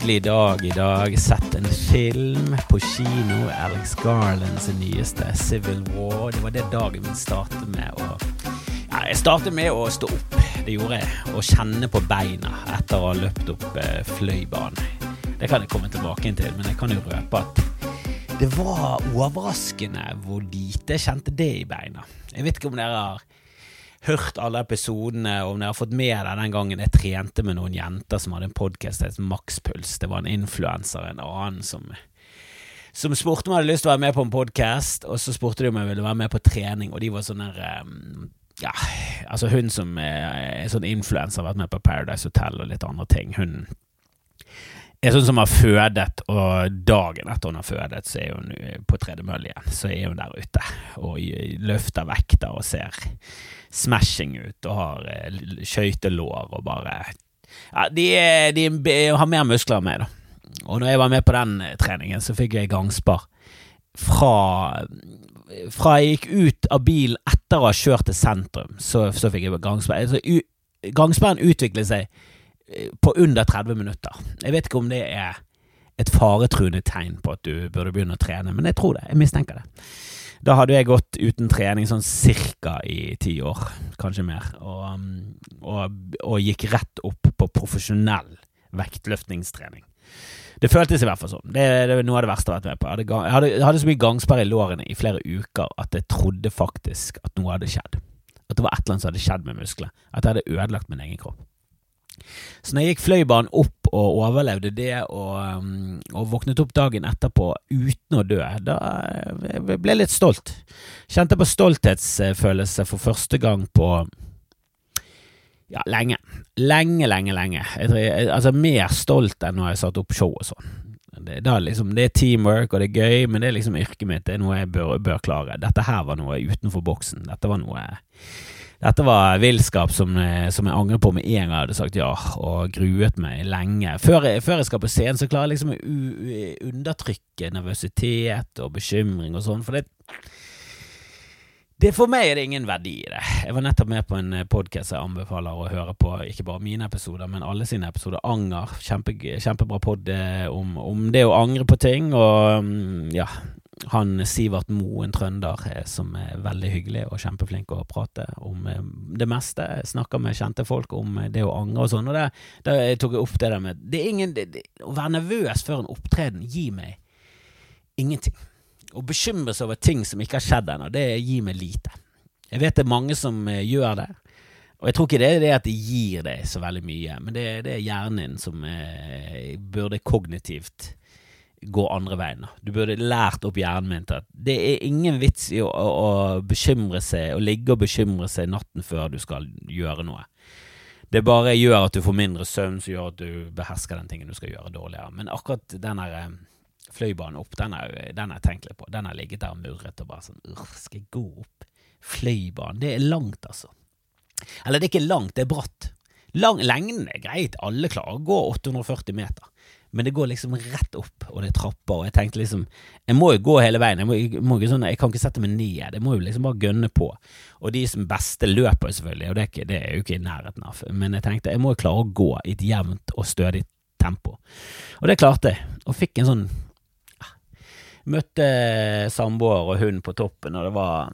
lykkelig dag I dag. Sett en film på kino, Alex Garlands nyeste Civil War. Det var det dagen min startet med jeg startet med å stå opp, det gjorde jeg, og kjenne på beina etter å ha løpt opp fløibanen. Det kan jeg komme tilbake til, men jeg kan jo røpe at det var overraskende hvor lite jeg kjente det I beina. Jeg vet ikke om dere har hørt alle episodene, om dere har fått med deg den gangen jeg trente med noen jenter som hadde en podcast som het Maxpuls. Det var en influencer, en annen som spurte om jeg hadde lyst til å være med på en podcast, og så spurte de om jeg ville være med på trening, og de var sånn der altså hun som sånn influencer har vært med på Paradise Hotel og litt andre ting, hun sånn som har fødet, og dagen etter hun har fødet så hun på tredemølle igjen, så hun der ute og løfter vekter og ser smashing ut og har skøytelår og bare de har mer muskler med da. Og når jeg var med på den treningen så fikk jeg gangspar fra jeg gikk ut av bilen etter å ha kjørt til sentrum, så fikk jeg gangspar. Altså, gangsparen utviklet seg på under 30 minutter. Jeg vet ikke om det et faretruende tegn på at du burde begynne å trene, men jeg tror det, jeg mistenker det. Da hadde jeg gått uten trening sånn cirka I 10 år, kanskje mer, og gikk rett opp på profesjonell vektløftningstrening. Det føltes I hvert fall sånn. Det noe av det verste jeg har vært med på. Jeg hadde så mye gangsperre I lårene I flere uker at jeg trodde faktisk at noe hadde skjedd. At det var et eller annet som hadde skjedd med muskler. At jeg hadde ødelagt min egen kropp. Så når jeg gikk fløibanen opp og overlevde det og våknet opp dagen etterpå uten å dø, da jeg ble litt stolt. Kjente på stolthetsfølelse for første gang på lenge. Altså mer stolt enn når jeg satt opp show og sånn. Det teamwork og det gøy, men det liksom yrket mitt, det noe jeg bør klare. Dette her var noe utenfor boksen. Dette var villskap som jeg angrer på med en gang jeg hadde sagt ja, og gruet meg lenge. Før jeg skal på scenen, så klarer jeg liksom å undertrykke nervøsitet og bekymring og sånn, for det for meg det ingen verdi I det. Jeg var nettopp med på en podcast jeg anbefaler å høre på, ikke bare mine episoder, men alle sine episoder. Anger, kjempebra podd om det å angre på ting, og han Sivert Mo, en trønder, som veldig hyggelig og kjempeflink å prate om det meste. Jeg snakker med kjente folk om det å angre og sånn, og der tok jeg opp det der med, å være nervøs før en opptreden gir meg ingenting. Å bekymre seg over ting som ikke har skjedd ennå, det gir meg lite. Jeg vet det mange som gjør det, og jeg tror ikke det at de gir det så veldig mye, men det hjernen som burde kognitivt gå andre veien. Du burde lært opp hjernen min til at det ingen vits I å bekymre seg, å ligge og bekymre seg natten før du skal gjøre noe. Det bare gjør at du får mindre søvn, som gjør at du behersker den tingen du skal gjøre dårligere. Men akkurat den her fløibanen opp, den har jeg tenkt litt på. Den har ligget der og murret og bare sånn, skal jeg gå opp fløibanen? Det langt altså. Eller det ikke langt, det bratt. Lengden greit, alle klarer å gå 840 meter. Men det går liksom rett opp, og det trapper, og jeg tenkte liksom, jeg må jo gå hele veien, jeg kan ikke sette meg ned, jeg må jo liksom bare gønne på. Og de som beste løper selvfølgelig, og det jo ikke I nærheten av, men jeg tenkte, jeg må jo klare å gå I et jevnt og stødig tempo. Og det klarte jeg, og fikk en sånn møtte samboer og hund på toppen, og det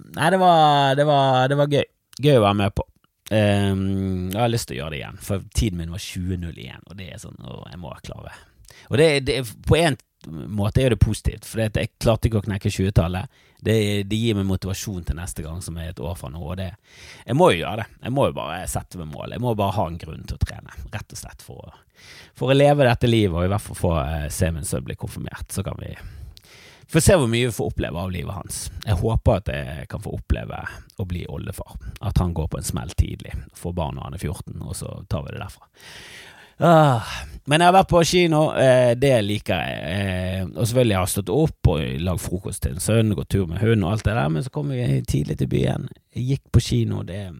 var gøy å være med på. Jeg har lyst til å gjøre det igjen, for tiden min var 20:01, og det sånn, og jeg må klare. Og det på en måte det positivt, for jeg klarte ikke å knekke 20-tallet. Det gir meg motivasjon til neste gang, som et år fra nå, og jeg må jo gjøre det. Jeg må jo bare sette meg mål. Jeg må bare ha en grunn til å trene, rett og slett, for å leve dette livet, og I hvert fall få se min sønn bli konfirmert, så kan vi få se hvor mye vi får oppleve av livet hans. Jeg håper at jeg kan få oppleve å bli oldefar. At han går på en smell tidlig, får barn når han 14, og så tar vi det derfra. Men jeg har vært på kino, det liker jeg. Og selvfølgelig har jeg stått opp og lagd frokost til en sønn, gått tur med hund og alt det der, men så kom jeg tidlig til byen. Jeg gikk på kino,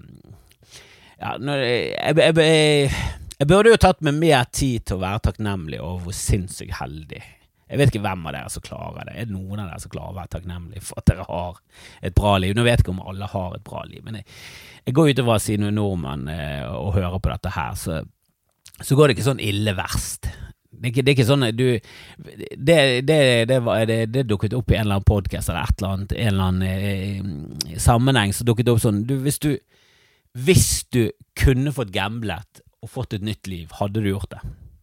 jeg burde jo tatt meg mer tid til å være takknemlig over hvor sinnssykt heldig Jeg vet ikke hvem av dere som klarer det. Det noen av dere som klarer å være takknemlig for at dere har et bra liv? Nå vet jeg ikke om alle har et bra liv, men jeg går utover siden nordmann og hører på dette her, så går det ikke sånn ille verst. Det er ikke sånn det dukket opp i en eller annen podcast eller et eller annet, en eller annen sammenheng, så dukket det opp sånn, hvis du kunne fått gamblet og fått et nytt liv, hadde du gjort det?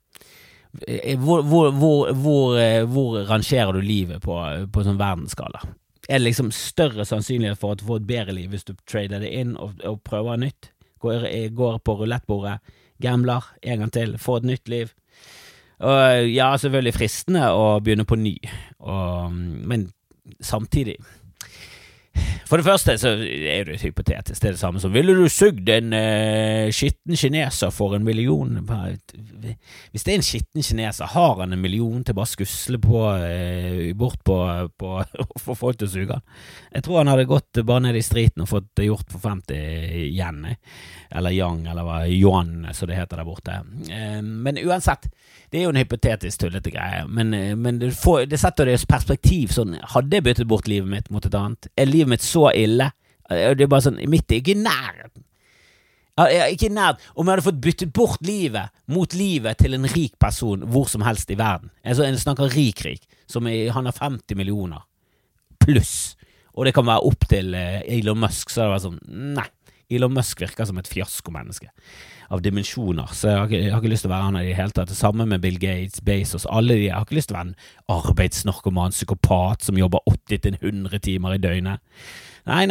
Hvor rangerer du livet på sånn verdensskala? Det liksom større sannsynlighet for at du får et bedre liv hvis du trader det inn og prøver nytt? Går på roulettbordet, gambler en gang til, får et nytt liv? Og ja, selvfølgelig fristende å begynne på ny, men samtidig for det første så det jo hypotetisk, det det samme som ville du sugd en skitten kineser for 1 million? Hvis det en skitten kineser, har han 1 million til bare skusle bort på for folk til å suge han? Jeg tror han hadde gått bare ned i streeten og fått det gjort for 50 yen, eller yang, eller yuan, så det heter der borte. Men uansett, det jo en hypotetisk tullete greie, men det setter det i perspektiv, sånn, hadde jeg byttet bort livet mitt mot et annet? Livet mitt så ille? Det bare sånn, mitt ikke nærheten. Ikke nærheten. Om jeg hadde fått byttet bort livet mot livet til en rik person hvor som helst i verden. Altså, en snakker rik, han har 50 millioner pluss, og det kan være opp til Elon Musk, så det var sånn, nei. Elon Musk virker som et fiaskomenneske av dimensjoner, så jeg har ikke lyst til å være han i det hele tatt. Det samme med Bill Gates, Bezos, alle de. Jeg har ikke lyst til å være en arbeidsnarkoman, psykopat som jobber 80-100 timer i døgnet. Nei.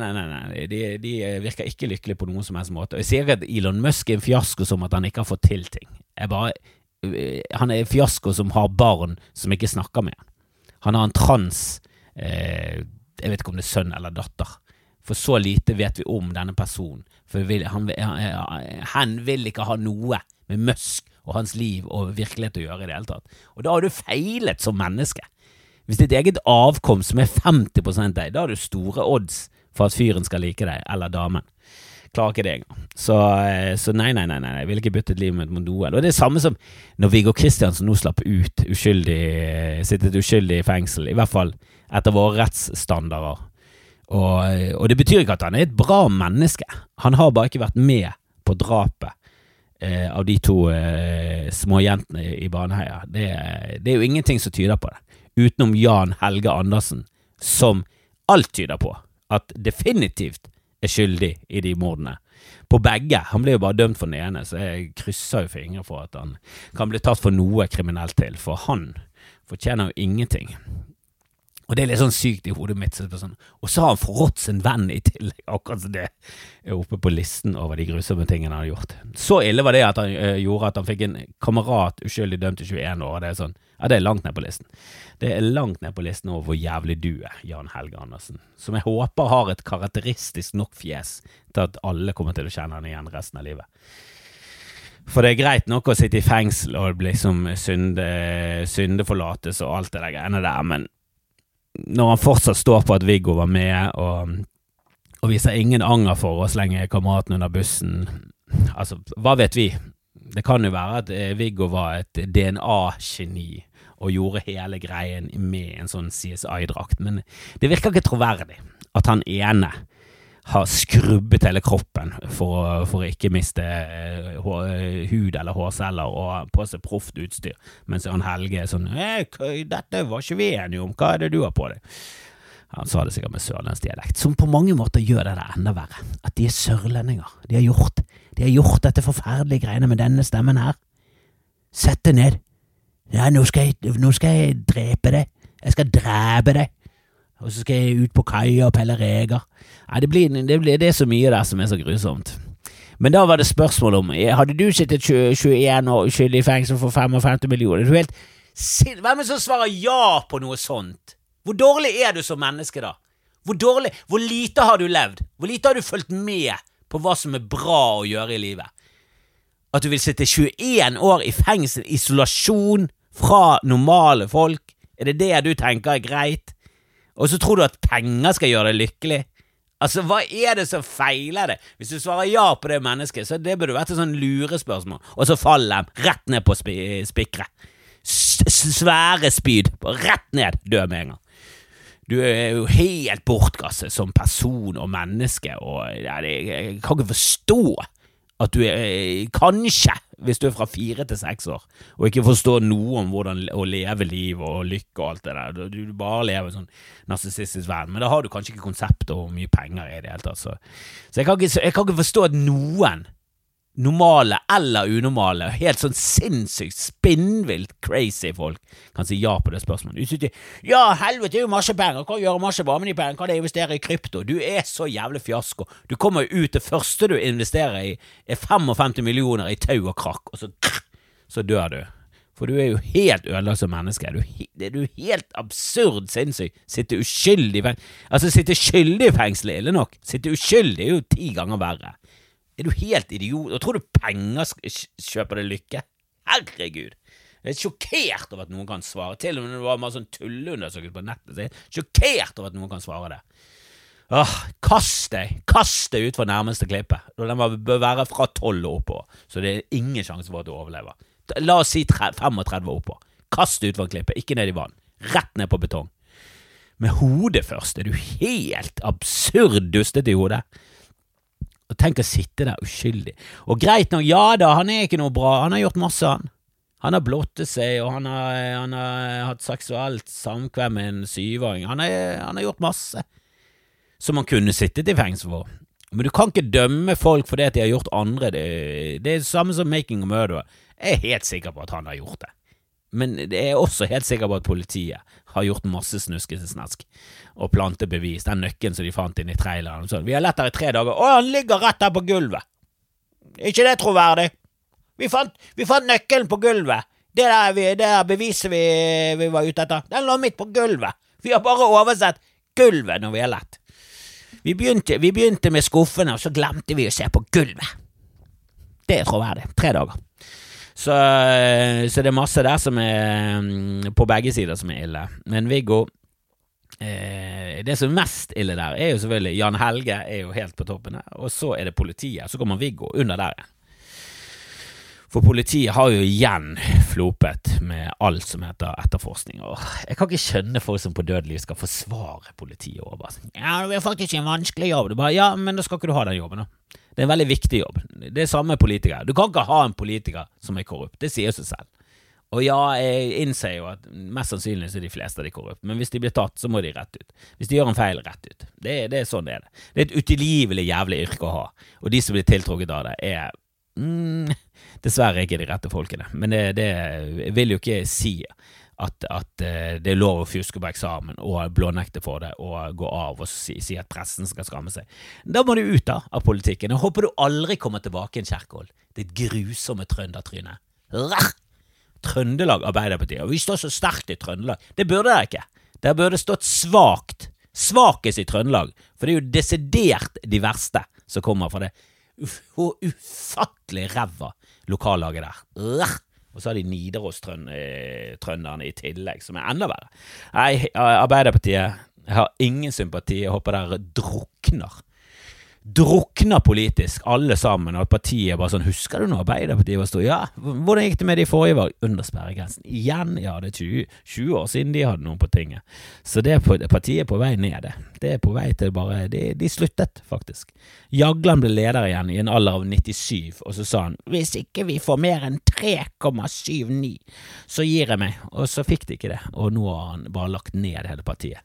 De virker ikke lykkelige på noen som helst måte. Og jeg sier ikke at Elon Musk en fiasko som at han ikke har fått til ting. Han en fiasko som har barn som ikke snakker med han. Han har en trans, jeg vet ikke om det sønn eller datter. For så lite vet vi om denne personen. For han vil ikke ha noe med Musk og hans liv og virkelighet å gjøre i det hele tatt. Og da har du feilet som menneske. Hvis ditt eget avkom som 50% deg, da har du store odds for at fyren skal like deg, eller damen. Klarer ikke det engang. Så nei, jeg vil ikke bytte et liv med noe. Og det samme som når Viggo Kristiansen nå slapp ut sittet uskyldig i fengsel, i hvert fall etter våre rettsstandarder. Og det betyr ikke at han et bra menneske. Han har bare ikke vært med på drapet av de 2 små jentene i Baneheia. Det jo ingenting som tyder på det. Utenom Jan Helge Andersen, som alt tyder på at definitivt skyldig i de mordene. På begge. Han ble jo bare dømt for den ene, så jeg krysser jo fingre for at han kan bli tatt for noe kriminelt til, for han fortjener jo ingenting. Og det litt sånn sykt i hodet mitt. Sånn. Og så har han forrådt sin venn i tillegg. Akkurat så det oppe på listen over de grusomme tingene han har gjort. Så ille var det at han gjorde at han fikk en kamerat uskyldig dømt til 21 år. Det sånn, ja, det langt ned på listen. Det langt ned på listen over hvor jævlig du Jan Helge Andersen. Som jeg håper har et karakteristisk nok fjes til at alle kommer til å kjenne han igjen resten av livet. For det greit nok å sitte i fengsel og liksom syndeforlates og alt det der greiene der, men når han fortsatt står på at Viggo var med og viser ingen anger for å slenge kameraten under bussen, altså, hva vet vi? Det kan jo være at Viggo var et DNA-geni og gjorde hele greien med en sånn CSI-drakt, men det virker ikke troverdig at han ene har skrubbet hele kroppen for å ikke miste hud eller hårceller og på seg proft utstyr, mens han Helge sånn, dette var ikke vi enige om, hva det du har på deg? Han sa det sikkert med sørlendsk dialekt, som på mange måter gjør det der enda verre, at de sørlendinger, de har gjort dette forferdelige greiene med denne stemmen her. Sett det ned. Ja, nå skal jeg drepe deg. Jeg skal drepe deg. Og så skal jeg ut på kaia og pelle reger. Nei, det så mye der som så grusomt. Men da var det spørsmål om, hadde du sittet 21 år uskyldig i fengsel for 55 millioner? Hvem som svarer ja på noe sånt? Hvor dårlig du som menneske da? Hvor lite har du levd? Hvor lite har du fulgt med på hva som bra å gjøre i livet? At du vil sitte 21 år i fengsel, isolasjon fra normale folk? Det du tenker greit? Og så tror du at penger skal gjøre deg lykkelig? Altså, hva det som feiler det? Hvis du svarer ja på det mennesket, så det burde vært et sånn lurespørsmål. Og så faller de rett ned på spikret. Svære spyd, rett ned, død med en gang. Du jo helt bortkastet som person og menneske, og jeg kan ikke forstå At du kanskje, hvis du fra 4 til 6 år, og ikke forstår noe om hvordan å leve liv og lykke og alt det der, du bare lever sånn narsissistisk verden, men da har du kanskje ikke konseptet om mye penger i det hele tatt. Så jeg kan ikke forstå at noen normale eller unormale, helt sånn sinnssykt, spinnvilt, crazy folk kan si ja på det spørsmålet. Du sier, ja, helvete, det er jo masse penger, kan gjøre masse bra med de penger, kan jeg investere i krypto? Du så jævlig fiasko. Du kommer jo ut, det første du investerer i 55 millioner i tau og krakk, og så dør du. For du jo helt ødelagt som menneske. Du helt absurd sinnssyk. Sitte uskyldig i fengsel. Altså, sitte skyldig i fengsel ille nok. Sitte uskyldig jo 10 ganger verre. Du helt idiot? Og tror du penger kjøper det lykke? Herregud. Jeg sjokkert over at noen kan svare. Til og med når det var masse sånn tullundersøkelse på nettet, så jeg sjokkert over at noen kan svare det. Kast deg ut fra nærmeste klippe. Den bør være fra 12 og oppover, så det ingen sjanse for at du overlever. La oss si 35 oppover. Kast ut fra klippet, ikke ned i vann. Rett ned på betong. Med hodet først, du helt absurd dustet i hodet. Og tenk å sitte der uskyldig. Og greit nok, ja da, han ikke noe bra. Han har gjort masse, han. Han har blottet seg, og han har hatt seksuelt samkvem med en 7-åring. Han har gjort masse som man kunne sittet i fengsel for. Men du kan ikke dømme folk for det at de har gjort andre. Det samme som Making a Murderer. Jeg helt sikker på at han har gjort det. Men det også helt sikker på at politiet har gjort masse snuskesnask og plantet bevis. Den nøkken som de fant inn i traileren. Så, vi har lett her i 3 dager. Han ligger rett her på gulvet. Ikke det troverdig? Vi fant nøkkelen på gulvet. Det der beviset vi var ute etter. Den lå midt på gulvet. Vi har bare oversett gulvet når vi har lett. Vi begynte med skuffene, og så glemte vi å se på gulvet. Det troverdig. 3 dager. Så det masse der som på begge sider som ille. Men Viggo, det som mest ille der jo selvfølgelig Jan Helge jo helt på toppen her, og så det politiet, så kommer Viggo under der. For politiet har jo igjen flopet med alt som heter etterforskning, og jeg kan ikke skjønne folk som på dødelig skal forsvare politiet over. Ja, det faktisk en vanskelig jobb. Du bare, ja, men da skal ikke du ha den jobben da. Det en veldig viktig jobb. Det samme politikere. Du kan ikke ha en politiker som korrupt. Det sier seg selv. Og ja, jeg innser jo at mest sannsynlig så de fleste av de korrupt. Men hvis de blir tatt, så må de rett ut. Hvis de gjør en feil, rett ut. Det sånn det. Det et utilgivelig jævlig yrke å ha. Og de som blir tiltrukket av det dessverre ikke de rette folkene. Men det vil jo ikke si at det lov å fuske på eksamen og blånekte for det og gå av og si at pressen skal skamme seg. Da må du ut av politikken. Jeg håper du aldri kommer tilbake en Kjerkol. Det grusomme trøndertryne. Trøndelag Arbeiderpartiet. Og vi står så sterkt i Trøndelag. Det burde det ikke. Det burde stått svakest i Trøndelag. For det jo desidert de verste som kommer fra det ufattelig ræva lokallaget der. Og så har de Nidaros-trønderne i tillegg, som enda verre. Nei, Arbeiderpartiet, jeg har ingen sympati. Jeg håper dere drukner politisk, alle sammen, og at partiet bare sånn, husker du når Arbeiderpartiet var stå? Ja, hvordan gikk det med de forrige valg? Under sperregrensen. Igjen, ja, det 20 år siden de hadde noen på tinget. Så det partiet på vei ned. Det på vei til bare, de sluttet faktisk. Jagland ble leder igjen i en alder av 97, og så sa han, hvis ikke vi får mer enn 3,79, så gir jeg meg. Og så fikk de ikke det, og nå har han bare lagt ned hele partiet.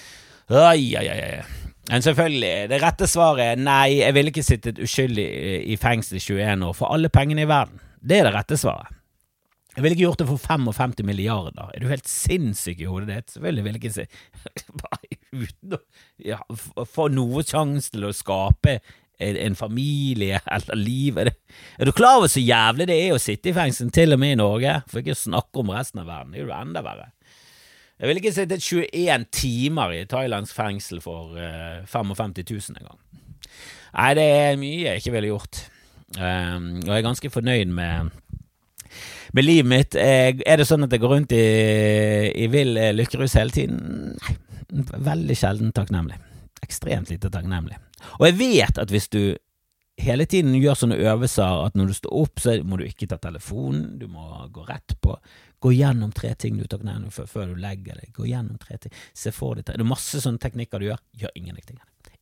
Men selvfølgelig, det rette svaret nei, jeg vil ikke sittet uskyldig i fengsel i 21 år for alle pengene i verden. Det det rette svaret. Jeg ville ikke gjort det for 55 milliarder. Du helt sinnssyk i hodet ditt? Selvfølgelig vil jeg ikke si bare uten å få noe sjans til å skape en familie eller liv. Du klar over så jævlig det å sitte i fengsel til og med i Norge? For ikke å snakke om resten av verden. Det jo enda verre. Jeg vil ikke sitte 21 timer i Thailands fengsel for 55 000 en gang. Nei, det mye jeg ikke ville gjort. Og jeg ganske fornøyd med livet mitt. Det sånn at jeg går rundt i vill lykkerus hele tiden? Nei, veldig sjelden takknemlig. Ekstremt lite takknemlig. Og jeg vet at hvis du hele tiden gjør sånne øvelser at når du står opp, så må du ikke ta telefonen, du må gå rett på, gå gjennom 3 ting du takknemlig før du legger deg, gå gjennom 3 ting, se for deg, det masse sånne teknikker du gjør ingenting.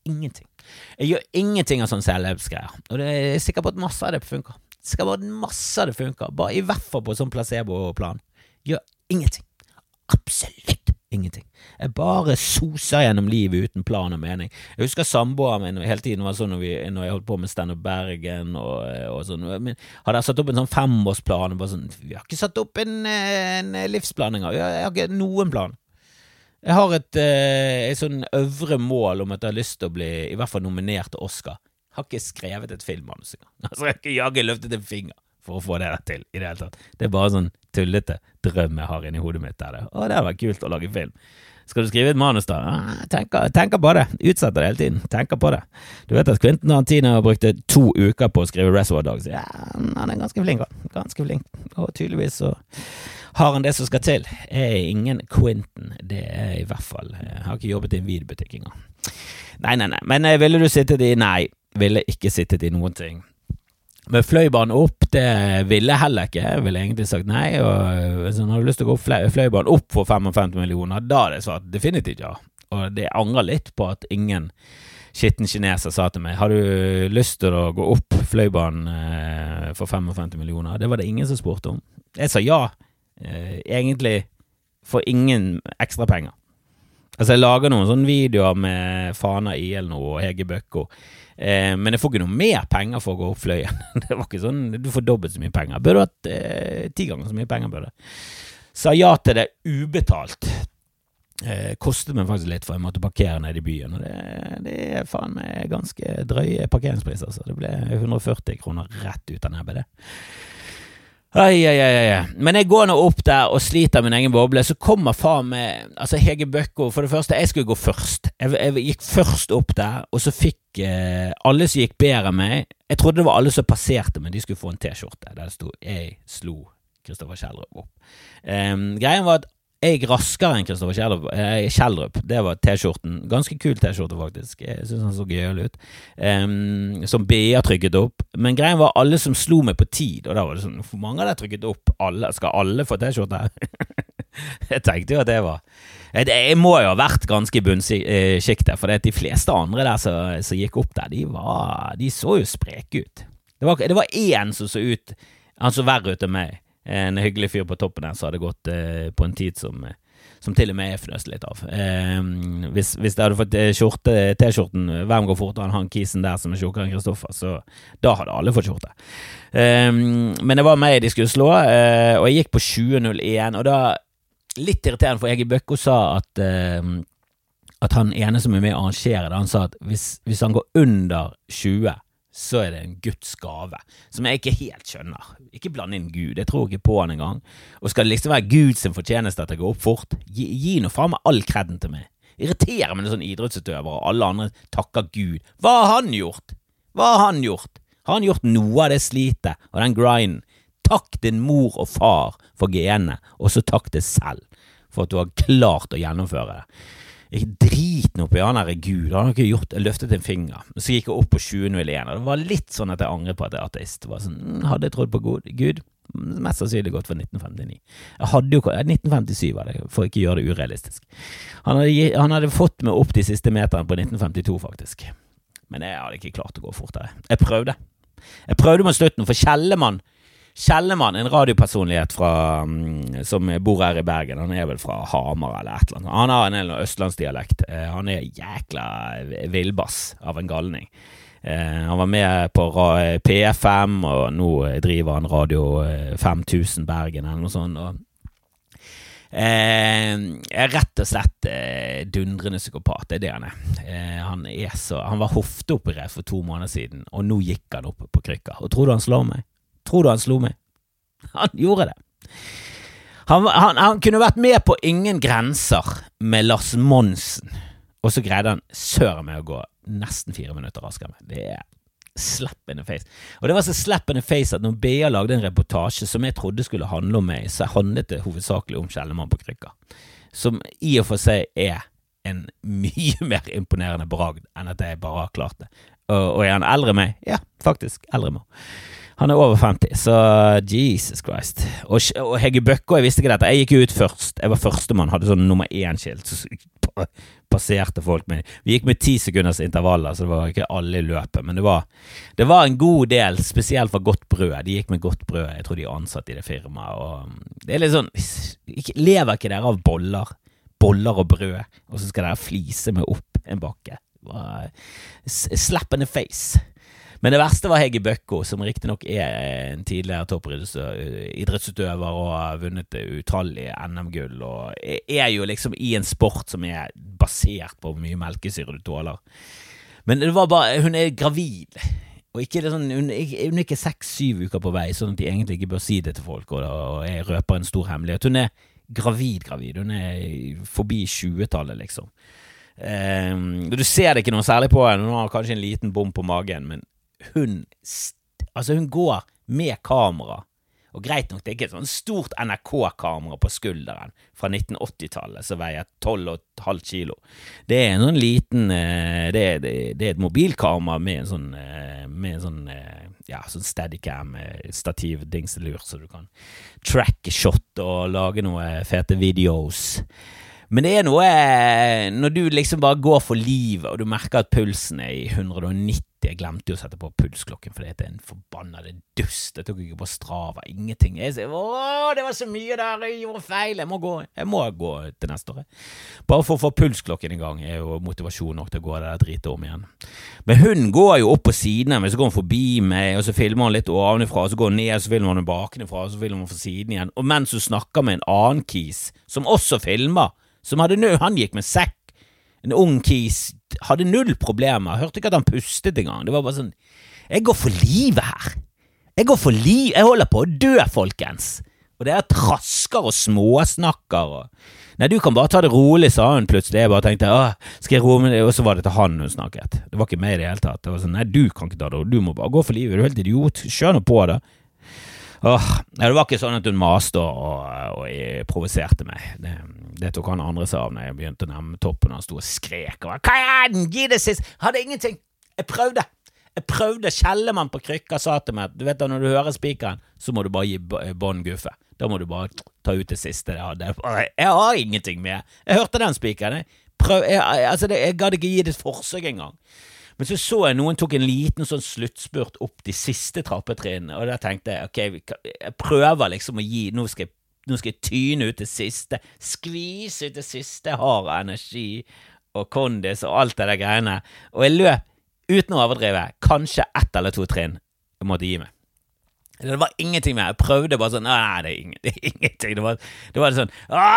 ingenting. Jeg gjør ingenting av sånne selvhjelpsgreier. Og det er sikkert på at masse av det funker. Bare i hvert fall på sånn placebo-plan. Gjør ingenting. Absolutt ingenting. Jeg bare soser gjennom livet uten plan og mening. Jeg husker samboeren min hele tiden var sånn når jeg holdt på med Stand Up Bergen og sånn. Men hadde jeg satt opp en sånn 5-årsplan og bare sånn, vi har ikke satt opp en livsplan engang. Jeg har ikke noen plan. Jeg har et sånn øvre mål om at jeg har lyst til å bli i hvert fall nominert til Oscar. Jeg har ikke skrevet et filmmanus engang. Altså, jeg har ikke løftet en finger for å få det der til i det hele tatt. Det er bare sånn tullete drøm jeg har inni hodet mitt der. Å, det hadde vært kult å lage film. Skal du skrive et manus da? Tenker på det. Utsetter det hele tiden. Tenker på det. Du vet at Quentin Tarantino har brukt 2 uker på å skrive Reservoir Dogs. Ja, han er ganske flink. Ganske flink. Og tydeligvis så har han det som skal til. Jeg er ingen Quentin. Det er i hvert fall. Jeg har ikke jobbet i en videobutikk engang. Nei. Men ville du sittet i? Nei. Ville ikke sittet i noen ting. Men fløibanen opp, det ville jeg heller ikke. Jeg ville egentlig sagt nei, og så har du lyst til å gå fløibanen opp for 55 millioner, da er det svart definitivt ja. Og det angrer litt på at ingen skitten kineser sa til meg, har du lyst til å gå opp fløibanen for 55 millioner? Det var det ingen som spurte om. Jeg sa ja, egentlig for ingen ekstra penger. Altså jeg lager noen sånne videoer med Fana IL nå og Hege Bøkko, men jeg får ikke noe mer penger for å gå opp fløyen. Det var ikke sånn, du får dobbelt så mye penger. Burde hatt 10 ganger så mye penger burde. Sa ja til det ubetalt. Kostet meg faktisk litt for jeg måtte parkere nede i byen, og det er faen meg ganske drøye parkeringspriser, så det ble 140 kroner rett ut av nebbet det. Men jeg går nå opp der og sliter min egen boble, så kommer faen med, altså Hege Bøkko, for det første, jeg skulle gå først. Jeg gikk først opp der, og så fikk alle som gikk bedre enn meg, jeg trodde det var alle som passerte, men de skulle få en t-skjorte, der det stod, jeg slo Kristoffer Kjeldrup opp. Greien var at jeg gikk raskere enn Kristoffer Kjeldrup, det var t-skjorten, ganske kul t-skjorte faktisk, jeg synes han så gøyelig ut, som BA trykket opp, men greien var alle som slo meg på tid, og da var det sånn, hvor mange hadde trykket opp, skal alle få t-skjorte her? Jeg tenkte jo at det var, jeg må jo ha vært ganske i bunnskiktet, for de fleste andre der som gikk opp der, de så jo spreke ut. Det var en som så ut, han så verre ut enn meg, en hyggelig fyr på toppen der som hadde gått på en tid som til og med jeg fnøste litt av. Hvis jeg hadde fått t-skjorten hvem går fort, han kisen der som er tjokkere enn Kristoffer, så da hadde alle fått skjorte. Men det var meg de skulle slå, og jeg gikk på 20.01, og da litt irriterende, for Hege Bøkko sa at han ene som er med å arrangere det, han sa at hvis han går under 20, så er det en Guds gave, som jeg ikke helt skjønner. Ikke blande inn Gud, jeg tror ikke på han engang. Og skal det liksom være Gud som fortjeneste at det går opp fort? Gi noe faen med all kredden til meg. Irriterer meg det sånn idrettsutøver, og alle andre takker Gud. Hva har han gjort? Har han gjort noe av det slitet og den grinden? Takk din mor og far for genene, og så takk deg selv for at du har klart å gjennomføre det. Jeg drit noe på han her Gud, han har ikke løftet en finger. Så gikk jeg opp på 20.01, og det var litt sånn at jeg angret på at jeg er ateist. Det var sånn, hadde jeg trodd på Gud, mest sannsynlig gått for 1959. Jeg hadde jo, 1957 var det, for ikke gjøre det urealistisk. Han hadde fått meg opp de siste meterne på 1952 faktisk. Men jeg hadde ikke klart å gå fortere. Jeg prøvde med slutten, for Kjellemann, en radiopersonlighet som bor her i Bergen, han er vel fra Hamar eller et eller annet. Han har en østlandsdialekt. Han er jækla villbass av en galning. Han var med på P5, og nå driver han Radio 5000 Bergen eller noe sånt. Og er rett og slett dundrende psykopat, det er det han er. Han var hofteoperert for 2 måneder siden, og nå gikk han opp på krykka. Og tror du han slår meg? Tror du han slo meg? Han gjorde det. Han kunne vært med på Ingen grenser med Lars Monsen, og så greide han søren med å gå nesten 4 minutter raskere med. Det er slap in the face. Og det var så slap in the face at når BA lagde en reportasje som jeg trodde skulle handle om meg, så handlet det hovedsakelig om Kjellemann på krykka, som i og for seg er en mye mer imponerende bragd enn at jeg bare har klart det. Og er han eldre med? Ja, faktisk, eldre med. Han er over 50, så Jesus Christ. Og Hege Bøkko, jeg visste ikke dette. Jeg gikk ut først. Jeg var førstemann, hadde sånn nummer 1-skilt. Så passerte folk med. Vi gikk med 10 sekunders intervaller, så det var ikke alle i løpet, men det var en god del, spesielt for godt brød. De gikk med godt brød, jeg tror de er ansatt i det firmaet, og det er litt sånn, lever ikke dere av boller og brød, og så skal dere flise med opp en bakke. Slap in the face. Men det verste var Hege Bøkko, som riktig nok en tidligere toppidrettsutøver og har vunnet utallige NM-gull, og jo liksom i en sport som basert på hvor mye melkesyre du tåler. Men det var bare, hun gravid, og ikke det sånn, hun ikke 6-7 uker på vei, sånn at de egentlig ikke bør si det til folk, og jeg røper en stor hemmelighet. Hun gravid, hun forbi 20-tallet liksom. Du ser det ikke noe særlig på henne, hun har kanskje en liten bom på magen, men hun går med kamera, og greit nok, det ikke et sånn stort NRK-kamera på skulderen fra 1980-tallet som veier 12,5 kilo. Det en sånn liten, det et mobilkamera med en sånn steadicam, stativ, dingselur, så du kan tracke shot og lage noe fete videos. Men det noe, når du liksom bare går for livet, og du merker at pulsen i 190, jeg glemte jo å sette på pulsklokken, for det en forbannede dust, jeg tok ikke på Strava, ingenting. Jeg sier, det var så mye der, jeg gjorde feil, jeg må gå til neste år. Bare for å få pulsklokken i gang, jo motivasjon nok til å gå det der dritet om igjen. Men hun går jo opp på siden av meg, så går hun forbi meg, og så filmer hun litt ovenifra, så går hun ned, så filmer hun bakenifra, så filmer hun fra siden igjen, og mens hun snakker med en annen kis, som også filmer, han gikk med sekk, en ung kis, hadde null problemer, hørte ikke at han pustet en gang, det var bare sånn, jeg går for livet her, jeg holder på å dø, folkens, og det trasker og småsnakker, nei, du kan bare ta det rolig, sa hun plutselig, jeg bare tenkte, skal jeg roe med det, og så var det til han hun snakket, det var ikke meg i det hele tatt, det var sånn, nei, du kan ikke ta det, du må bare gå for livet, du helt idiot, kjør nå på det. Det var ikke sånn at hun maste og provoserte meg. Det tok han andre seg av når jeg begynte å nærme toppen, og han stod og skrek og hva den? Gi det sist! Hadde ingenting! Jeg prøvde, Kjellemann på krykka sa til meg, du vet da, når du hører spikeren, så må du bare gi bånd guffe. Da må du bare ta ut det siste jeg hadde. Jeg har ingenting med. Jeg hørte den spikeren. Jeg gadd ikke gi det et forsøk engang. Men så jeg noen tok en liten sånn sluttspurt opp de siste trappetrinnene, og da tenkte jeg, ok, jeg prøver liksom å gi, nå skal jeg tyne ut det siste, skvise ut det siste, har energi og kondis og alt det der greiene, og jeg løp uten å overdrive, kanskje 1 eller 2 trinn jeg måtte gi meg. Det var ingenting med, jeg prøvde bare sånn, det er ingenting, det var sånn,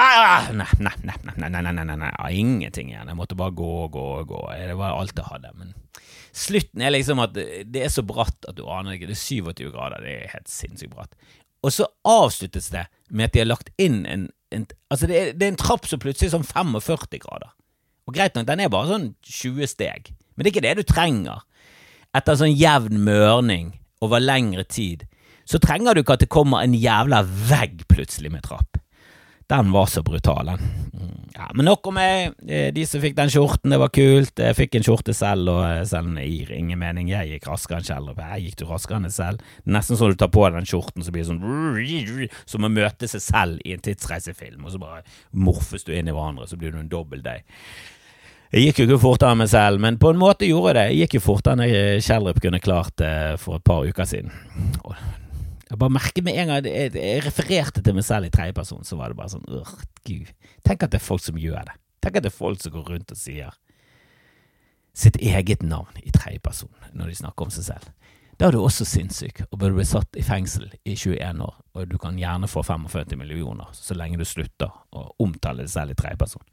nei, ingenting igjen, jeg måtte bare gå, det var alt jeg hadde, men slutten liksom at det så bratt at du aner ikke, det 27 grader, det helt sinnssykt bratt, og så avsluttes det med at de har lagt inn altså det en trapp som plutselig sånn 45 grader, og greit nok, den bare sånn 20 steg, men det ikke det du trenger, etter sånn jevn mørning over lengre tid, så trenger du ikke at det kommer en jævla vegg plutselig med trapp. Den var så brutal, den. Ja, men nok om de som fikk den skjorten, det var kult. Jeg fikk en skjorte selv, og selv gir ingen mening. Jeg gikk raskere enn Kjell, og jeg gikk raskere enn selv. Nesten sånn du tar på den skjorten, så blir det sånn, som å møte seg selv i en tidsreisefilm, og så bare morfes du inn i hverandre, så blir du en dobbel deg. Jeg gikk jo ikke fortere med selv, men på en måte gjorde jeg det. Jeg gikk jo fortere enn Kjellrup kunne klart for et par uker siden. Jeg bare merker med en gang, jeg refererte til meg selv i tredjeperson, så var det bare sånn, Gud, tenk at det folk som gjør det. Tenk at det folk som går rundt og sier sitt eget navn i tredjeperson når de snakker om seg selv. Da du også sinnssyk, og burde bli satt i fengsel i 21 år, og du kan gjerne få 45 millioner, så lenge du slutter å omtale deg selv i tredjeperson.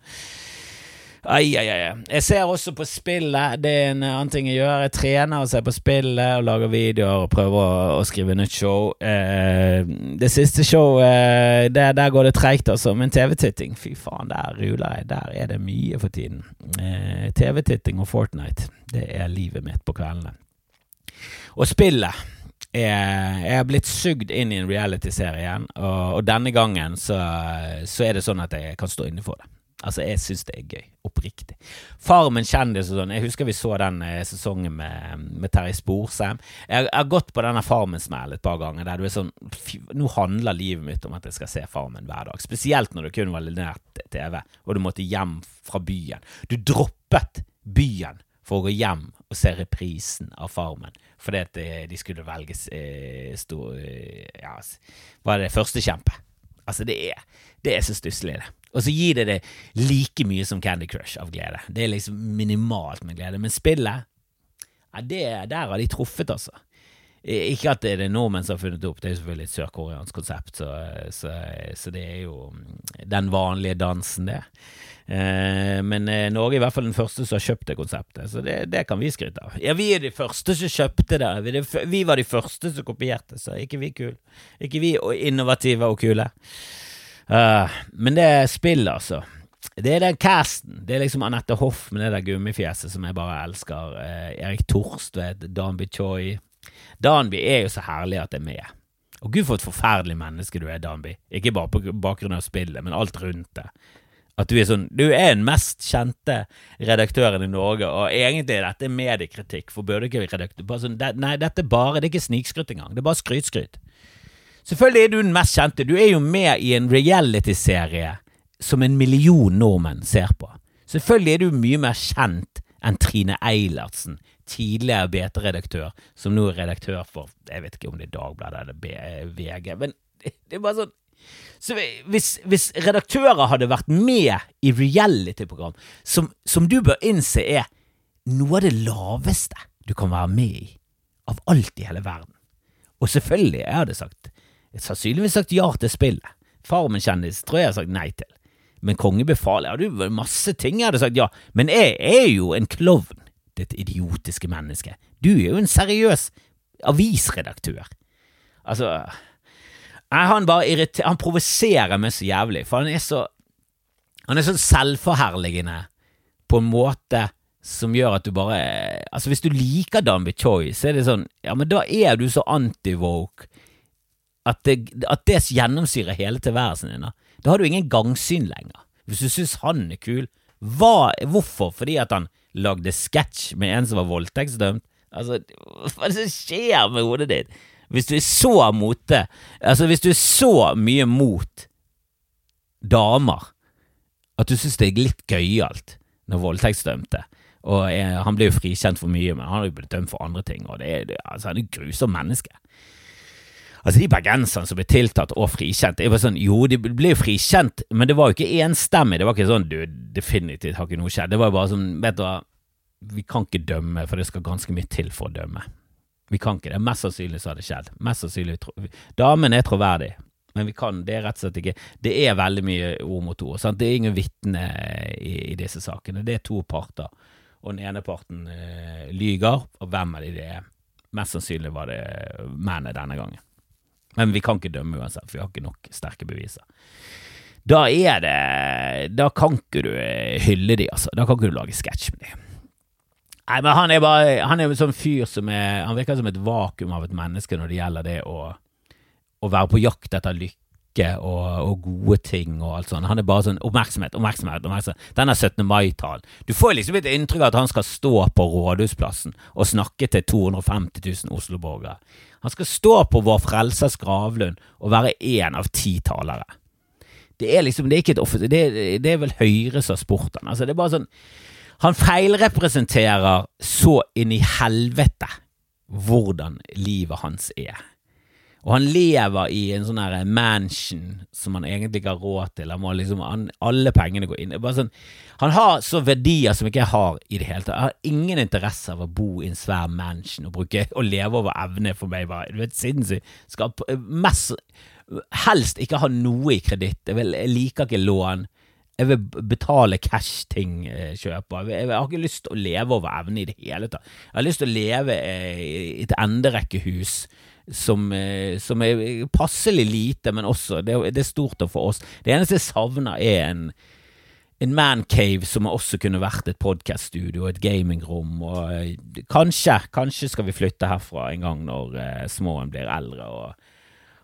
Jeg ser også på spillet, det en annen ting jeg gjør, jeg trener og ser på spillet og lager videoer og prøver å skrive nytt show. Det siste show, der går det tregt altså, men TV-titting, fy faen, der ruler jeg, der det mye for tiden. TV-titting og Fortnite, det livet mitt på kveldene. Og spillet, jeg har blitt sugd inn i en reality-serie igjen, og denne gangen så det sånn at jeg kan stå inne for det. Altså, jeg synes det gøy, oppriktig. Farmen kjendis og sånn, jeg husker vi så den sesongen med Terje Sporsem. Jeg har gått på denne Farmen-smell et par ganger, der du sånn, nå handler livet mitt om at jeg skal se Farmen hver dag. Spesielt når det kun var lineært TV, og du måtte hjem fra byen. Du droppet byen for å gå hjem og se reprisen av Farmen, fordi at de skulle velge var det første kjempe. Altså, det så stusselig det. Og så gir det like mye som Candy Crush av glede. Det liksom minimalt med glede. Men spillet, der har de truffet, altså. Ikke at det nordmenn som har funnet opp, det selvfølgelig et sørkoreansk konsept, så det jo den vanlige dansen det. Men Norge I hvert fall den første som har kjøpt det konseptet, så det kan vi skryte av. Ja, vi de første som kjøpte det. Vi var de første som kopierte, så ikke vi kul. Ikke vi innovative og kule. Men det spillet, altså. Det den casten. Det liksom Annette Hoff med det der gummifjeset som jeg bare elsker. Erik Torstvedt, Danby Choi. Danby jo så herlig at det med. Og Gud for et forferdelig menneske du Danby. Ikke bare på bakgrunn av spillet, men alt rundt det. At du sånn, du den mest kjente redaktøren I Norge, og egentlig dette mediekritikk, for burde ikke vi redaktør, sånn, nei, dette bare, det ikke snikskryt engang, det bare skryt. Selvfølgelig du den mest kjente, du jo med I en reality-serie som 1 million nordmenn ser på. Selvfølgelig du mye mer kjent enn Trine Eilertsen, tidligere BT-redaktør, som nå redaktør for, jeg vet ikke om det Dagbladet eller VG, men det bare sånn, så hvis redaktører hadde vært med I reality-program, som du bør innse noe av det laveste du kan være med I, av alt I hele verden. Og selvfølgelig, jeg hadde sannsynligvis sagt ja til spillet. Farmen kjendis tror jeg har sagt nei til. Men kongebefaler, ja, det masse ting jeg hadde sagt ja. Men jeg jo en klovn, det idiotiske menneske. Du jo en seriøs avisredaktør. Altså, han bare han provoserer meg så jævlig, for han så selvforherligende på en måte som gjør at du bare, altså hvis du liker Danby Choi, så det sånn, ja, men da du så anti-woke, at det gjennomsyrer hele tilværelsen din. Da har du ingen gangsyn lenger. Hvis du synes han kul, hvorfor? Fordi at han lagde sketsj med en som var voldtektsdømt? Altså, hva det som skjer med hodet ditt? Hvis du så mot det, altså hvis du så mye mot damer, at du synes det litt gøyalt når voldtektsdømte, og han ble jo frikjent for mye, men han har jo blitt dømt for andre ting, og altså, han grusom menneske. Altså de bergenserne som ble tiltatt og frikjent, det var sånn, jo, de ble jo frikjent, men det var jo ikke enstemmig, det var ikke sånn, du, definitivt har ikke noe skjedd, det var jo bare sånn, vet du hva, vi kan ikke dømme, for det skal ganske mye til for å dømme. Vi kan ikke, det mest sannsynlig så har det skjedd, mest sannsynlig, damen troverdig, men vi kan, det rett og slett ikke, det veldig mye ord mot ord, sant? Det ingen vittne I disse sakene, det to parter, og den ene parten lyger, og hvem de det mest sannsynlig var det mennene denne gangen. Men vi kan ikke dømme uansett, for vi har ikke nok sterke beviser. Da da kan ikke du hylle de, altså. Da kan ikke du lage sketsj med de. Nei, men han han en sånn fyr som han virker som et vakuum av et menneske når det gjelder det å være på jakt etter lykke og gode ting og alt sånt. Han bare sånn oppmerksomhet. Denne 17. mai-talen. Du får liksom et inntrykk av at han skal stå på Rådhusplassen og snakke til 250 000 Oslo-borgere. Han skal stå på vår frelsers gravlund og være en av 10 talere. Det liksom, det ikke et offentlig, det vel Høyre som sporten. Altså det bare sånn, han feilrepresenterer så inn I helvete hvordan livet hans Og han lever I en sånn her mansion som han egentlig ikke har råd til. Han må liksom, alle pengene går inn. Bare sånn, han har så verdier som ikke jeg har I det hele tatt. Jeg har ingen interesse av å bo I en svær mansion og leve over evne for meg. Bare, du vet, sinnssykt. Skal helst ikke ha noe I kreditt. Jeg liker ikke lån. Jeg vil betale cash-ting kjøper. Jeg har ikke lyst til å leve over evne I det hele tatt. Jeg har lyst til å leve I et enderekkehus som passelig lite, men også, det stort for oss. Det eneste jeg savner en man cave som også kunne vært et podcaststudio, et gamingrom, og kanskje skal vi flytte herfra en gang når småen blir eldre,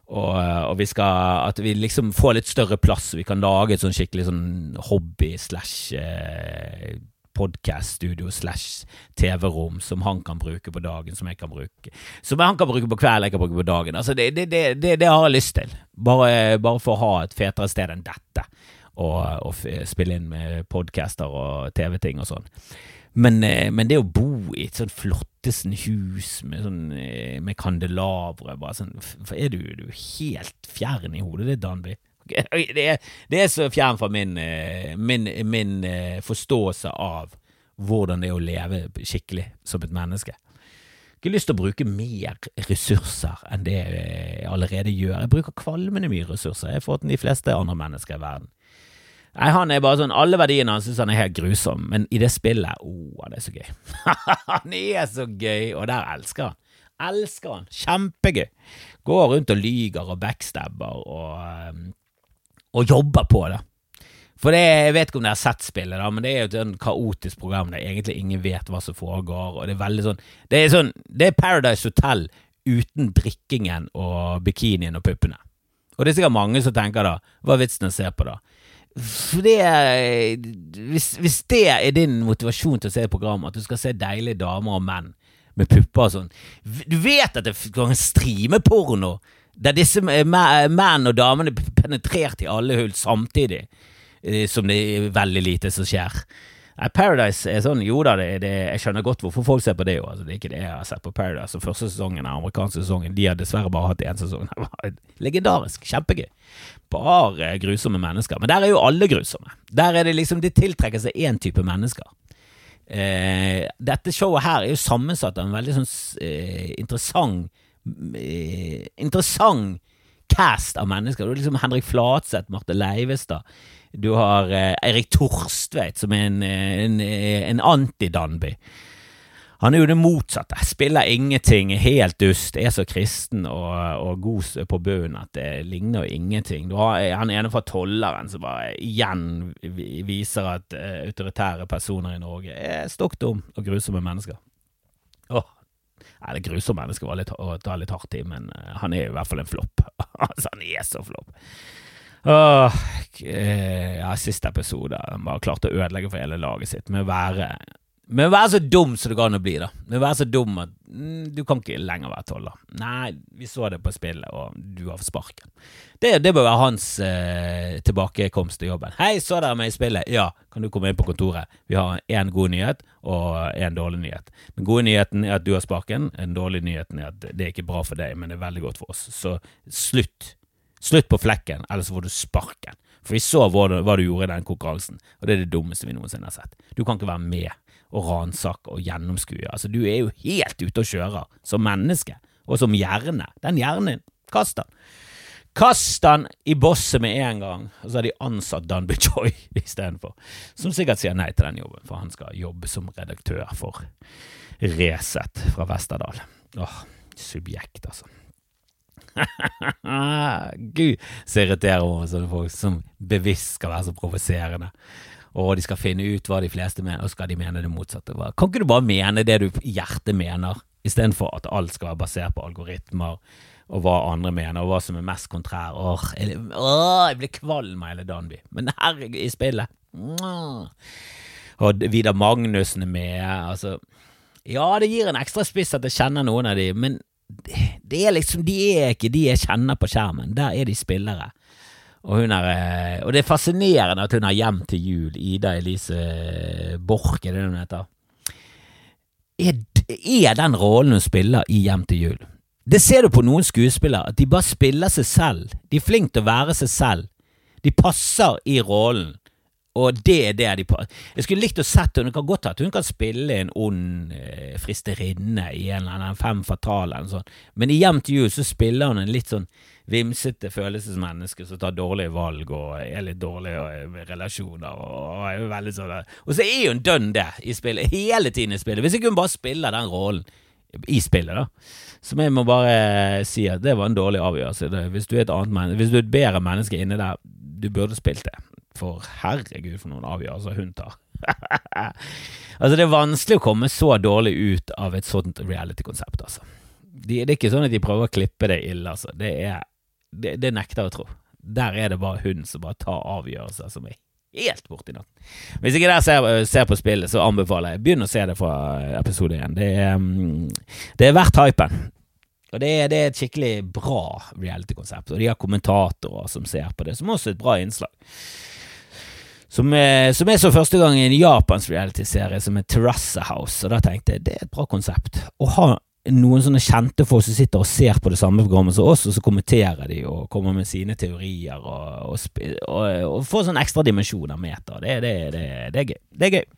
og vi skal, at vi liksom får litt større plass, vi kan lage et sånn skikkelig sånn hobby slash podcast-studio slash TV-rom som han kan bruke på dagen, som han kan bruke på kvelden, jeg kan bruke på dagen. Altså det har jeg lyst til. Bare for å ha et fetere sted enn dette, og spille inn med podcaster og TV-ting og sånn. Men det å bo i et sånn flottesen hus med kandelabre, bare sånn, for du helt fjern i hodet, det Danby. Det så fjern fra min forståelse av hvordan det å leve skikkelig som et menneske. Jeg har ikke lyst til å bruke mer ressurser enn det jeg allerede gjør. Jeg bruker kvalmende mye ressurser. Jeg har fått de fleste andre mennesker i verden. Nei, han bare sånn, alle verdiene han synes han helt grusom, men i det spillet, han så gøy. Han så gøy, og der elsker han. Kjempegøy. Går rundt og lyger og backstabber og jobber på det. For jeg vet ikke om dere har sett spillet da, men det jo et sånn kaotisk program der egentlig ingen vet hva som foregår, og det veldig sånn, det Paradise Hotel uten drikkingen og bikinien og puppene. Og det sikkert mange som tenker da, hva vitsen å se på da? For hvis det din motivasjon til å se et program, at du skal se deilige damer og menn med pupper og sånn, du vet at det kan streame porno, der disse menn og damene penetrert i alle hull samtidig, som det veldig lite som skjer. Paradise sånn, jo da, jeg skjønner godt hvorfor folk ser på det jo, altså, det ikke det jeg har sett på Paradise, og første sesongen, den amerikanske sesongen, de har dessverre bare hatt en sesong, det var legendarisk, kjempegøy, bare grusomme mennesker, men der jo alle grusomme, der det liksom, det tiltrekker seg en type mennesker. Dette showet her jo sammensatt av en veldig sånn interessant cast av mennesker. Du har liksom Henrik Fladseth, Marte Leivestad, du har Erik Torstveit som en anti-Danby. Han jo det motsatte, spiller ingenting, helt dust, så kristen og god på bøen at det ligner jo ingenting. Du har han ene fra Tolleren som bare igjen viser at autoritære personer i Norge stokk dum og grusomme mennesker. Det grusomme mennesker var å ta litt hardt i, men han i hvert fall en flopp. Altså, han så flopp. Siste episode, han bare klarte å ødelegge for hele laget sitt med å være så dum som det kan å bli da. Med å være så dum at du kan ikke lenger være Toller. Nei, vi så det på spillet, og du har sparken. Det bør være hans tilbakekomst til jobben. Hei, så dere meg i spillet? Ja, kan du komme inn på kontoret? Vi har en god nyhet og en dårlig nyhet. Den gode nyheten at du har sparken. Den dårlige nyheten at det ikke bra for deg, men det veldig godt for oss. Så slutt på flekken, ellers får du sparken. For vi så hva du gjorde i den konkurransen, og det det dummeste vi noensinne har sett. Du kan ikke være med og ransakke og gjennomskue. Altså, du jo helt ute og kjører som menneske, og som hjerne. Den hjernen, kast den. Kast den i bosset med en gang, og så har de ansatt Danby Choi i stedet for, som sikkert sier nei til den jobben, for han skal jobbe som redaktør for Resett fra Vesterdal. Subjekt, altså. Gud, så irriterer over sånne folk som bevisst skal være så provoserende. Og de skal finne ut hva de fleste mener, og skal de mene det motsatte. Kan ikke du bare mene det du i hjertet mener, i stedet for at alt skal være basert på algoritmer, og hva andre mener, og hva som mest kontrær. Jeg blir kvalm av hele Danby. Men her i spillet. Og Vidar Magnussen med, altså. Ja, det gir en ekstra spiss at jeg kjenner noen av de, men det liksom, de ikke de jeg kjenner på skjermen. Der de spillere. Og og det fascinerende at hun har hjem til jul, Ida Elise Borch, det hun heter. Den rollen hun spiller i hjem til jul? Det ser du på noen skuespillere, at de bare spiller seg selv. De flink til å være seg selv. De passer i rollen. Og det det de passer. Jeg skulle likt å sette hun kan godt at hun kan spille en ond fristerinne i en eller annen fem fatale eller sånn. Men i hjem til jul så spiller hun en litt sånn vimsete følelsesmenneske som tar dårlige valg og litt dårlige relasjoner og veldig sånn der. Og så hun dønn det i spillet, hele tiden i spillet. Hvis ikke hun bare spiller den rollen i spillet da, så jeg må bare si at det var en dårlig avgjørelse. Hvis du et annet menneske, hvis du et bedre menneske inne der, du burde spilt det. For herregud for noen avgjørelser hun tar. Altså det vanskelig å komme så dårlig ut av et sånt reality-konsept altså. Det ikke sånn at de prøver å klippe det ille altså. Det det nekter jeg å tro. Der det bare hun som bare tar avgjørelser som helt borti natten. Hvis ikke der ser på spillet, så anbefaler jeg begynn å se det fra episode 1. Det verdt hypen. Og det et skikkelig bra reality-konsept, og de har kommentatorer som ser på det, som også et bra innslag. Som så første gang i en japansk reality-serie som Terrace House, og da tenkte jeg, det et bra konsept. Å ha noen sånne kjente folk som sitter og ser på det samme programmet som oss, og så kommenterer de og kommer med sine teorier og får sånn ekstra dimensjoner med det gøy. Det gøy.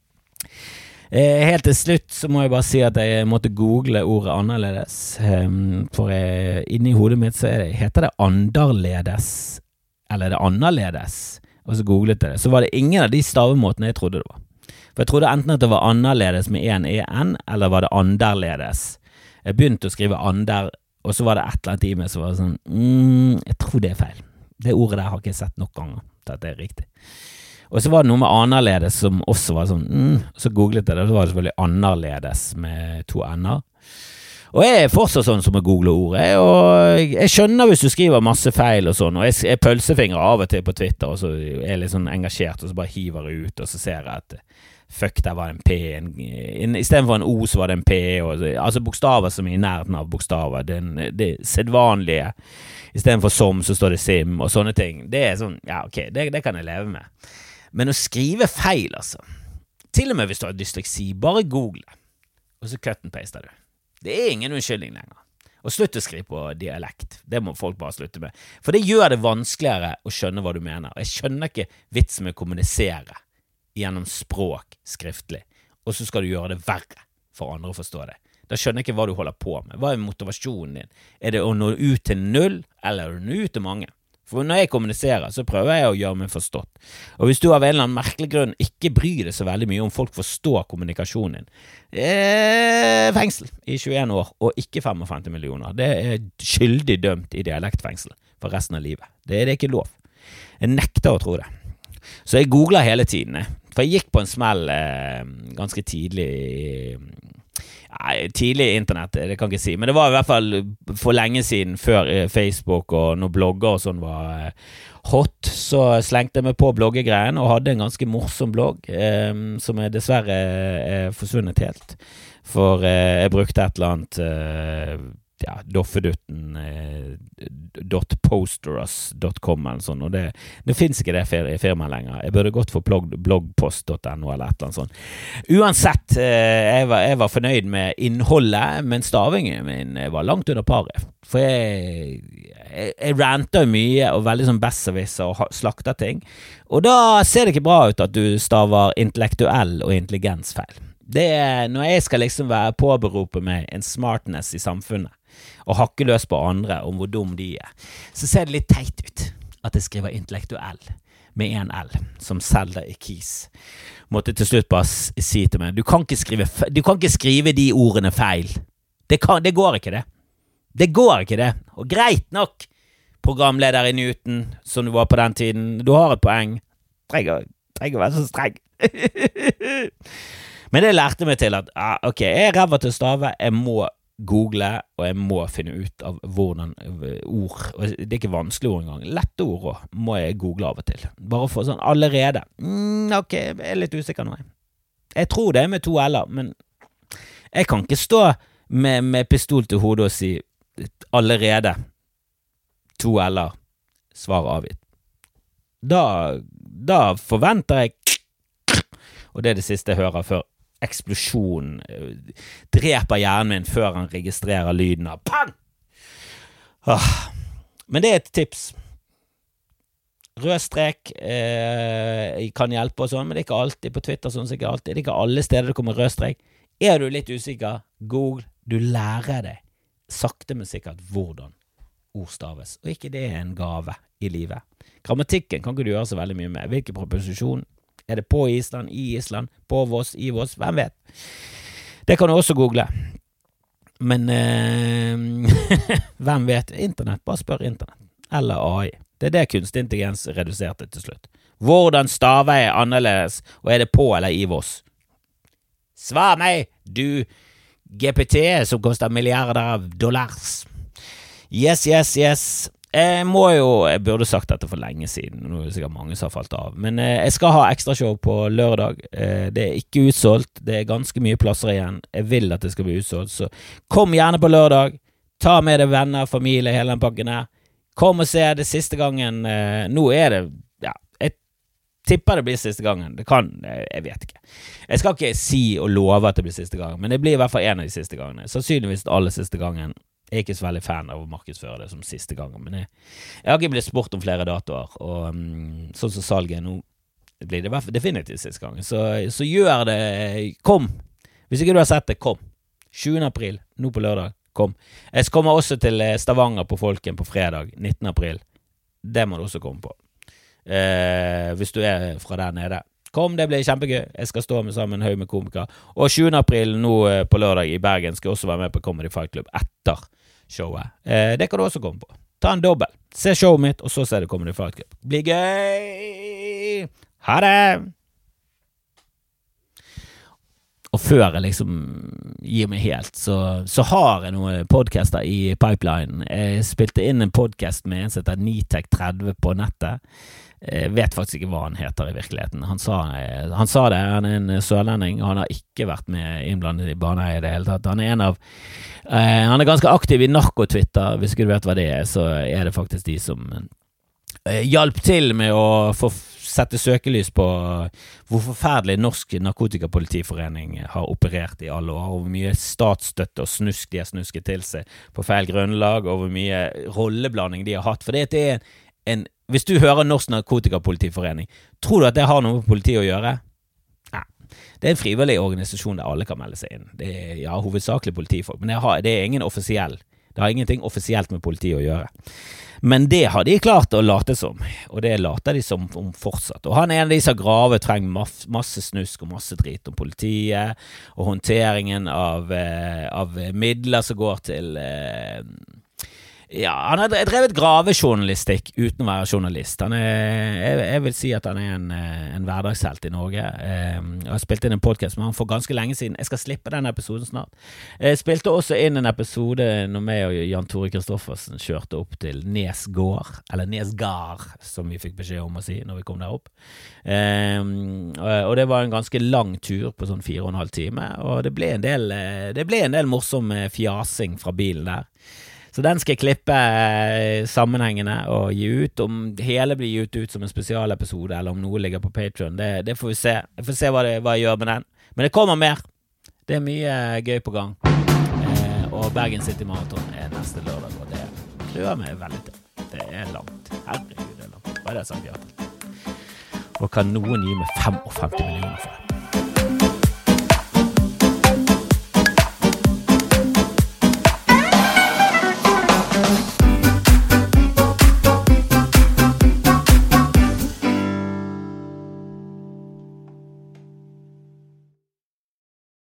Helt til slutt så må jeg bare si at jeg måtte google ordet annerledes, for inni hodet mitt så heter det annerledes, eller det annerledes, og så googlet jeg det, så var det ingen av de stavemåtene jeg trodde det var. For jeg trodde enten at det var annerledes med en en, eller var det anderledes. Jeg begynte å skrive ander, og så var det et eller annet i meg som var sånn, jeg tror det feil. Det ordet der har ikke jeg sett nok ganger, til at det riktig. Og så var det noe med annerledes som også var sånn, så googlet jeg det, og så var det selvfølgelig annerledes med 2 n-er. Og jeg fortsatt sånn som å google ordet, og jeg skjønner hvis du skriver masse feil og sånn, og jeg pølsefingrer av og til på Twitter, og så litt sånn engasjert, og så bare hiver jeg ut, og så ser jeg at fuck, der var en P, i stedet for en O så var det en P, altså bokstaver som i nærheten av bokstaver, det sedvanlige, i stedet for som så står det sim, og sånne ting. Det sånn, ja ok, det kan jeg leve med. Men å skrive feil, altså, til og med hvis du har dysleksi, bare google, og så cut and paster du. Det ingen unnskyldning lenger. Og slutt å skrive på dialekt. Det må folk bare slutte med. For det gjør det vanskeligere å skjønne hva du mener. Jeg skjønner ikke vits med å kommunisere gjennom språk skriftlig, og så skal du gjøre det verre for andre å forstå det. Da skjønner jeg ikke hva du holder på med. Hva motivasjonen din? Det å nå ut til 0, eller å nå ut til mange? For når jeg kommuniserer, så prøver jeg å gjøre meg forstått. Og hvis du av en eller annen merkelig grunn ikke bryr deg så veldig mye om folk forstår kommunikasjonen din, fengsel i 21 år, og ikke 55 millioner. Det skyldig dømt i dialektfengsel for resten av livet. Det ikke lov. Jeg nekter å tro det. Så jeg googler hele tiden, for jeg gikk på en smell ganske tidlig internett, det kan jeg ikke si, men det var i hvert fall for lenge siden, før Facebook og når blogger og sånn var hot, så slengte jeg meg på bloggegreien og hadde en ganske morsom blogg som dessverre forsvunnet helt, for jeg brukte et eller annet doffedutten .posteros.com eller sånn, og det finnes ikke det firmaet lenger. Jeg burde gått for bloggpost.no eller et eller annet sånt. Uansett, jeg var fornøyd med innholdet, men stavingen min var langt under paret. For jeg ranter mye og veldig sånn besserwisser og slakter ting, og da ser det ikke bra ut at du staver intellektuell og intelligensfeil. Når jeg skal liksom påberope meg en smartness i samfunnet, og hakke løs på andre om hvor dum de så ser det litt teit ut at jeg skriver intellektuell med en L, som Zelda i Keys. Måtte til slutt bare si til meg, du kan ikke skrive de ordene feil. Det går ikke det. Det går ikke det. Og greit nok, programleder i Newton, som du var på den tiden, du har et poeng. Trenger å være så streng. Men det lærte meg til at, ok, jeg ræva til å stave, jeg må google, og jeg må finne ut av hvordan ord, og det ikke vanskelig ord engang, lette ord også, må jeg google av og til. Bare for sånn allerede. Ok, jeg litt usikker nå. Jeg tror det med 2 L-er, men jeg kan ikke stå med pistol til hodet og si allerede 2 L-er, svar avgitt. Da forventer jeg, og det det siste jeg hører før eksplosjon dreper hjernen min før han registrerer lyden av pang! Men det et tips. Rød strek kan hjelpe og sånn, men det ikke alltid på Twitter, sånn sikkert alltid. Det ikke alle steder det kommer rød strek. Du litt usikker, Google, du lærer deg sakte men sikkert hvordan ord staves, og ikke det en gave i livet. Grammatikken kan ikke du gjøre så veldig mye med. Hvilken proposisjon det på Island, i Island, på Voss, i Voss, hvem vet? Det kan du også google. Men hvem vet? Internett, bare spør internett. Eller AI. Det det kunstig intelligens reduserte til slutt. Hvordan staver jeg annerledes, og det på eller i Voss? Svar meg, du GPT som koster milliarder av dollars. Yes. Jeg burde sagt dette for lenge siden, nå det sikkert mange som har falt av, men jeg skal ha ekstrashow på lørdag. Det ikke utsolgt, det ganske mye plasser igjen. Jeg vil at det skal bli utsolgt, så kom gjerne på lørdag. Ta med deg venner, familie, hele den pakken her. Kom og se det siste gangen. Nå det, ja, jeg tipper det blir siste gangen. Det kan, jeg vet ikke. Jeg skal ikke si og love at det blir siste gangen, men det blir i hvert fall en av de siste gangene. Sannsynligvis aller siste gangen. Jeg ikke så veldig fan av å markedsføre det som siste gangen, men jeg har ikke blitt spurt om flere datoer, og sånn som salget nå, blir det definitivt siste gangen. Så gjør det, kom. Hvis ikke du har sett det, kom. 7. april, nå på lørdag, kom. Jeg kommer også til Stavanger på Folken på fredag, 19. april. Det må du også komme på. Hvis du fra der nede. Kom, det blir kjempegøy. Jeg skal stå med sammen en haug med komikere. Og 7. april nå på lørdag i Bergen skal jeg også være med på Comedy Fight Club etter showet. Det kan du også komme på. Ta en dobbel. Se showet mitt, og så ser du Comedy Fight Club. Bli gøy! Ha det! Og før jeg liksom gir meg helt, så har jeg noen podcaster i pipeline. Jeg spilte inn en podcast med en som heter Nitech 30 på nettet. Jeg vet faktisk ikke hva han heter i virkeligheten. Han sa det, han en sørlending, og han har ikke vært med innblandet i Baneheia i det hele tatt. Han ganske aktiv i narkotwitter, hvis ikke du vet hva det så det faktisk de som hjalp til med å få sette søkelys på hvor forferdelig Norsk Narkotikapolitiforening har operert i alle år, og hvor mye statsstøtte og snusk de har snusket til seg på feil grunnlag, og hvor mye rolleblanding de har hatt. For det hvis du hører Norsk Narkotikapolitiforening, tror du at det har noe med politi å gjøre? Nei. Det en frivillig organisasjon der alle kan melde seg inn. Det hovedsakelig politifolk, men det ingen offisiell. Det har ingenting offisielt med politi å gjøre. Men det har de klart å late som, og det later de som om fortsatt. Og han en av de som graver trenger masse snusk og masse drit om politiet, og håndteringen av midler som går til han har drevet gravejournalistikk uten å være journalist. Jeg vil si at han en hverdagshelt i Norge. Jeg har spilt inn en podcast med han for ganske lenge siden. Jeg skal slippe den episoden snart. Jeg spilte også inn en episode når meg og Jan Tore Kristoffersen kjørte opp til Nesgård, eller Nesgard, som vi fikk beskjed om å si når vi kom der opp. Og det var en ganske lang tur på sånn 4,5 timer, og det ble en del morsom fjasing fra bilen der. Så den skal jeg klippe sammenhengene og gi ut. Om hele blir gitt ut som en spesialepisode, eller om noe ligger på Patreon, det får vi se. Jeg får se hva jeg gjør med den. Men det kommer mer. Det mye gøy på gang. Og Bergen City Marathon neste lørdag, og det gruer meg veldig til. Det langt. Herregud, det langt. Hva det sagt, ja? Og kan noen gi meg 55 millioner for det?